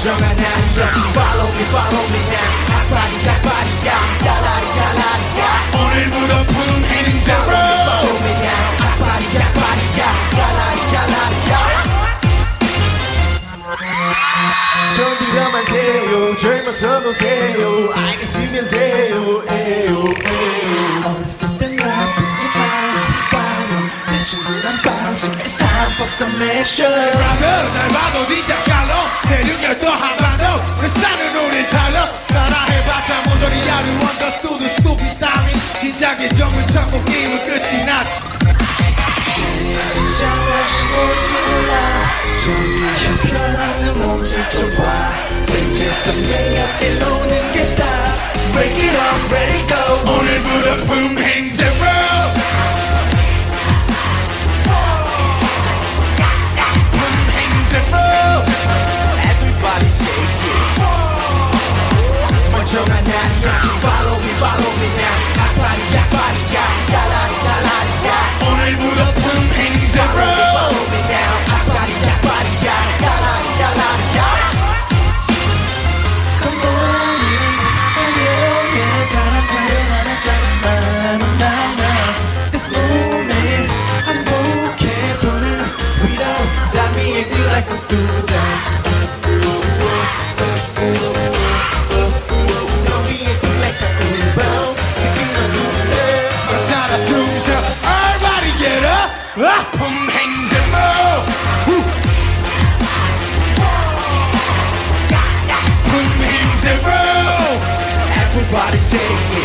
멀쩡한 아니었지. Follow me, follow me now. 핫바디 핫바디야 갈라리 갈라리야. 오늘부터 품 행세로 Follow me now. 핫바디 핫바디야 갈라리 갈라리야. 손들어만 세요 젊어서 노세요 알겠으면 세요 에요 에요. 어렸을 땐 나쁘지 않은 내 친구란 방식. It's time for some action. 랩을 잘 봐도 진짜 칼로 내 능력도 한반도 그 싸는 우리 달러 따라해봤자 모조리야 We want the stupid stupid 따위 진작에 정은 천국 게임은 끝이 났 진짜 다시 올지 몰라. 저기 형편없는 몸짓 좀 봐. 이제서 내 옆에 노는 게 다. Break it up, let it go. 오늘부터 품 행세로 품 행세로 Everybody say yeah. 멀쩡한 아니었지. Follow me, follow me now. 핫바디 핫바디야 갈라리 갈라리야. 오늘부터 품 행세로 Follow me now. 핫바디 핫바디야 갈라리 갈라리야. Come on in, yeah, 사람 사랑하는 사람만 만나. This moment 행복해서는 위로 다 위에 feel like a student. 살아 숨쉬어 Everybody get up 품 행세로 품 행세로 Everybody say